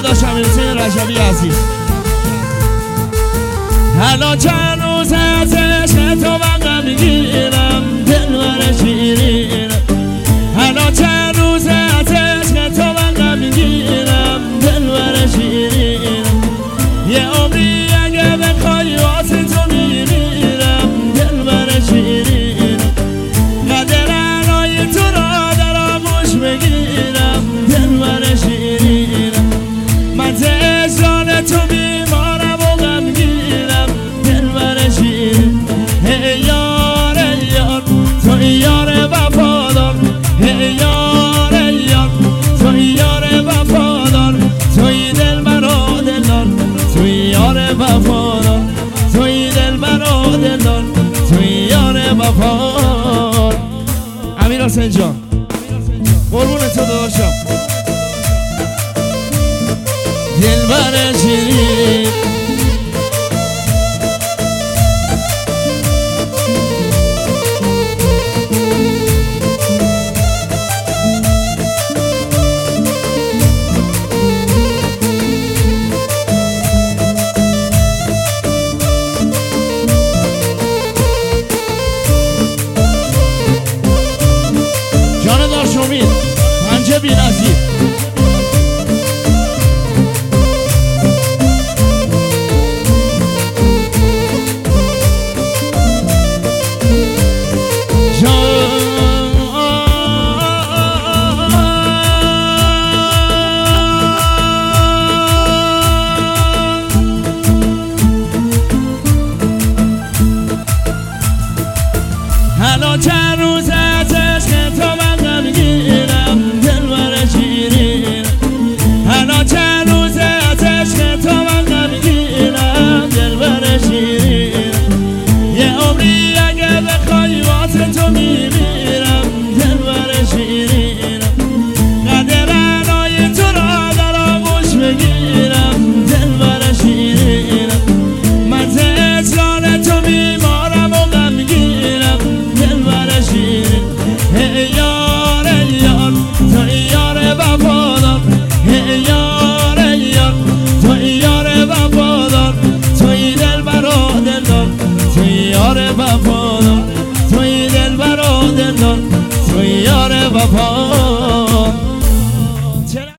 داشت امیرحسین رجبی عزیز. حالا چند روز از عشق تو من میگیرم دلبر شیرین. حالا چند روز از عشق تو من میگیرم دلبر شیرین. یه عمری اگه بخوای واسه تو میمیرم دلبر شیرین. قدر عنای تو را در آغوش بگیرم دلبر شیرین. من اجران تو بیمارم و غمگیرم دلبر شیرین. ای یار ای یار تو یار وفادار. ای یار ای یار تو یار وفادار. توی دل مرا دلدار توی یار وفادار. توی دل مرا دلدار توی یار وفادار. امیرحسین جان قربون تو داشتم دلبر شیرین. جان دارشومید پنجه بی نظیر. حالا چند روز از عشق تو من غمگیرم دلبر شیرین. حالا چند روز از عشق تو من غمگیرم دلبر شیرین. یه عمری اگه بخوای واسه تو میمیرم دلبر شیرین. قدر عنای تو را در آغوش بگیرم دلبر شیرین. من اجران تو بیمارم و غمگیرم دلبر شیرین. ای یار ای یار تو یار وفادار. ای یار ای یار تو یار وفادار. توی دل مرا دلدار توی یار وفادار. توی دل مرا دلدار توی یار وفادار.